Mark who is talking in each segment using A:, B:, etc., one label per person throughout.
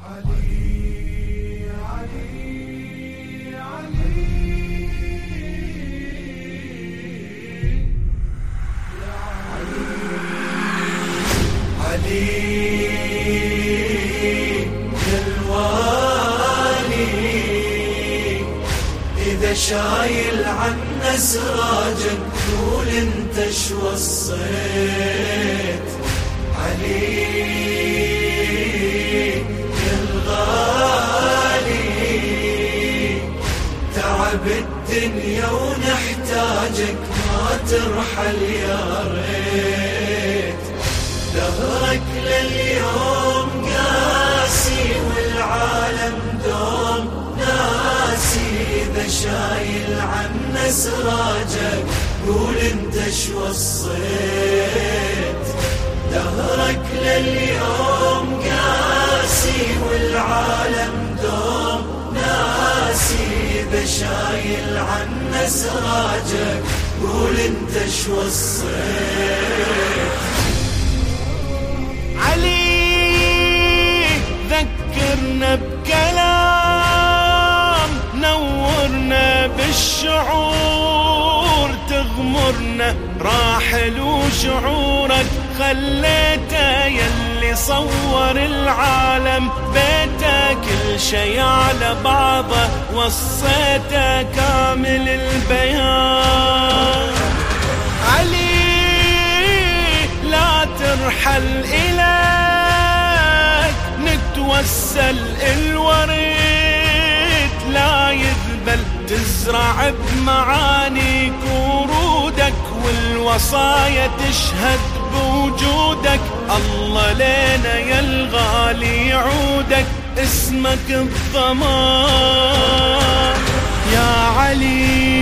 A: إذا شايل عنا سراجك قول انت شو وصيت. علي يا الغالي تعب الدنيا ونحتاجك ما ترحل يا ريت. دهرك لليوم قاسي والعالم دوم ناسي. إذا شايل عنا سراجك قول انت شو وصيت. دهرك لليوم قاسي والعالم دوم ناسي. إذا شايل عنا سراجك قول انت شو وصيت.
B: علي ذكرنا بكلام نورنا بالشعور تغمرنا راحل وشعورك خليته يلي صور العالم بيته كل شي على بعضه وصيته كامل البيان. علي لا ترحل إليك نتوسل الوريد لا يذبل تزرع بمعانيك ورودك والوصايا تشهد بوجودك. الله لينا يا الغالي يعودك اسمك الضمان. يا علي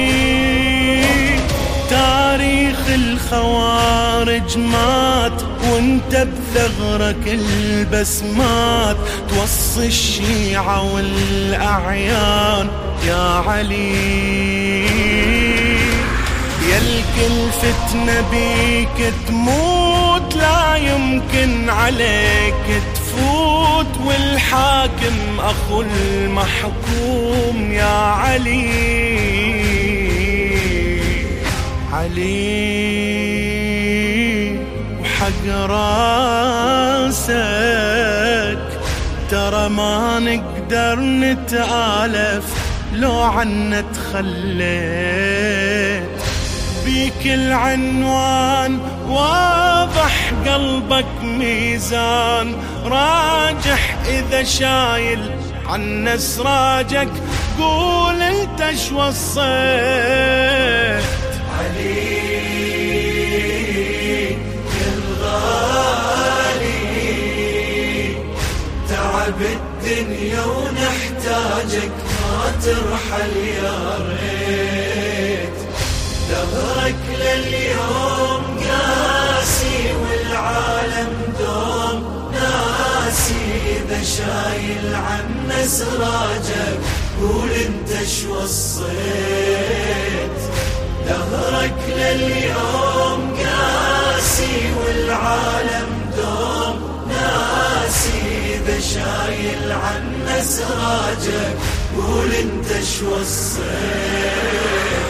B: تاريخ الخوارج مات وانت بثغرك البسمات توصي الشيعة والأعيان. يا علي يا الكل فتنة بيك تموت لا يمكن عليك تفوت والحاكم أخو المحكوم. يا علي علي وحق راسك ترى ما نقدر نتآلف لو عنا تخليت. بيك العنوان واضح قلبك ميزان راجح. إذا شايل عنا سراجك قول انت شو وصيت.
A: علي يا الغالي تعب الدنيا ونحتاجك ما ترحل يا ريت. دهرك لليوم قاسي والعالم دوم ناسي. إذا شايل عنا سراجك قول انت شو وصيت. دهرك لليوم قاسي والعالم دوم ناسي. إذا شايل عنا سراجك قول انت شو وصيت.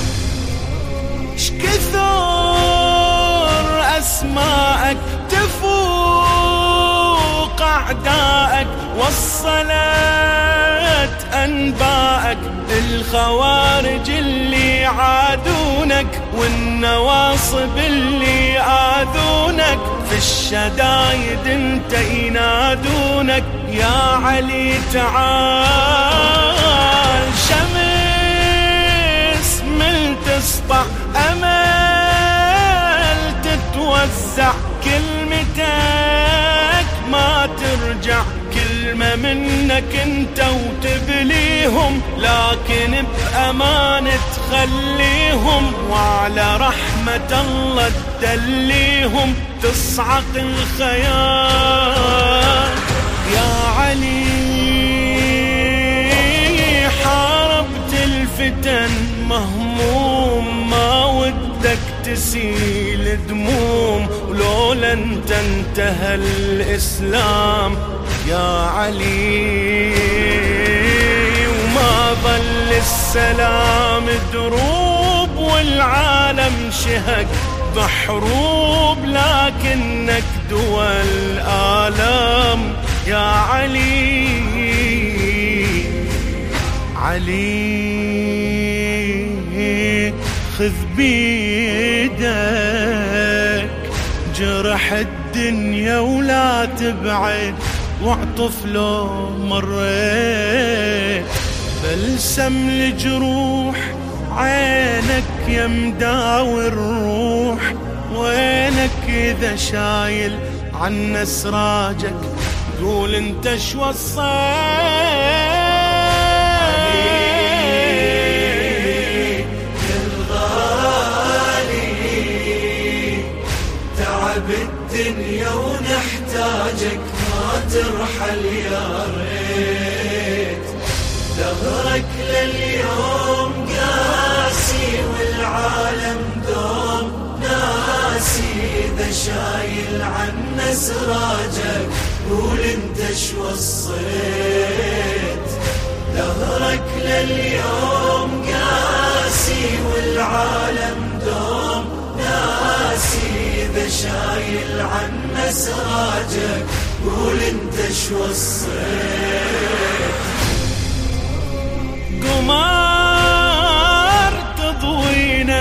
B: شكثر أسماءك تفوق أعدائك وصلت أنباءك الخوارج اللي عادونك والنواصب اللي آذونك في الشدايد انت ينادونك. يا علي تعال شمس من تسطع أمل تتوزع كلمتك ما ترجع كلمة منك انت وتبليهم لكن بأمان تخليهم وعلى رحمة الله تدليهم تصعق الخيال. يا علي حاربت الفتن مهموم ما ودك تسيل دموم ولولا انت انتهى الإسلام. يا علي. وما ظل السلام دروب والعالم شهق بحروب، لكنك دول آلام يا علي. علي خذ بيدك جرح الدنيا ولا تبعد، واعطف لو مريت بلسم لجروح عينك يا مداوي الروح. وينك إذا شايل عنا سراجك قول انت شو وصيت.
A: بالدنيا ونحتاجك ما ترحل يا ريت. دهرك لليوم قاسي والعالم دوم ناسي، إذا شايل عنا سراجك قول انت شو وصيت. دهرك لليوم قاسي والعالم دوم ناسي، إذا شايل عنا سراجك قول انت شو وصيت.
B: قمار تضوينا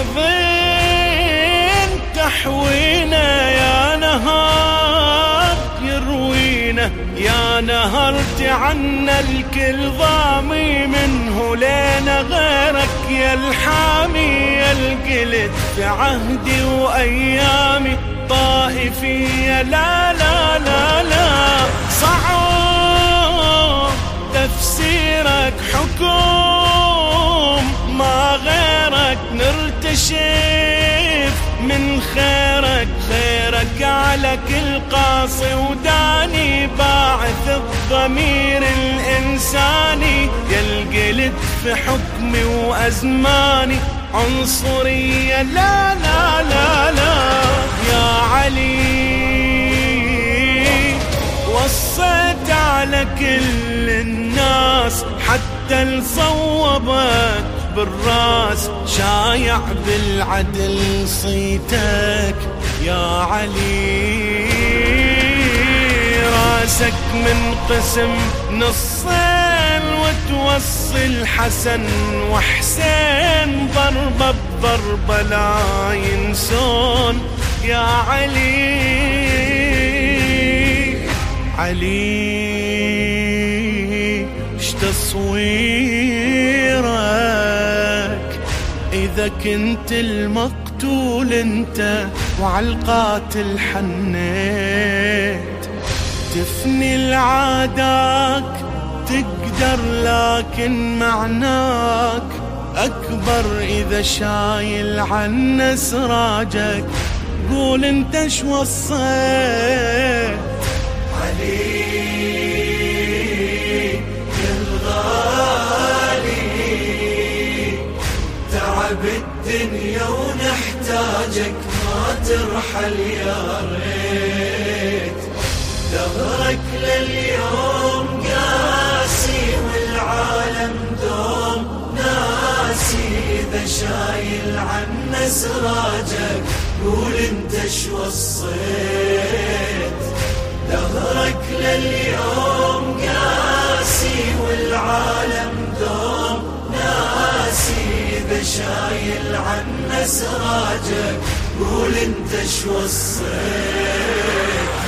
B: حضين تحوينا، يا نهار يروينا يا نهرت عنا الكل ضامي منه لينا غيرك يا الحامي. يا القلت في عهدي وأيامي طائفية لا لا لا لا، صعب تفسيرك حكم ما غيرك نرتشف من خيرك. خيرك على كل قاصي وداني باعث الضمير الإنساني. يا القلت في حكمي وأزماني عنصرية لا لا لا لا يا علي. وصيت على كل الناس حتى الصوبك بالراس، شايع بالعدل صيتك يا علي. راسك من قسم نصين وتوصل حسن وحسين، ضربة بضربة لا ينسون يا علي. علي اش تصويرك إذا كنت المقتول انت وعالقاتل حنيت. تفني العاداك تقدر لكن معناك أكبر، إذا شايل عنا سراجك قول انت شو وصيت.
A: علي يا الغالي تعب الدنيا ونحتاجك ما ترحل يا ريت. دهرك لليوم قاسي والعالم دوم ناسي، إذا شايل عنا سراجك قول انت شو وصيت. دهرك لليوم قاسي والعالم دوم ناسي، إذا شايل عنا سراجك قول انت شو وصيت.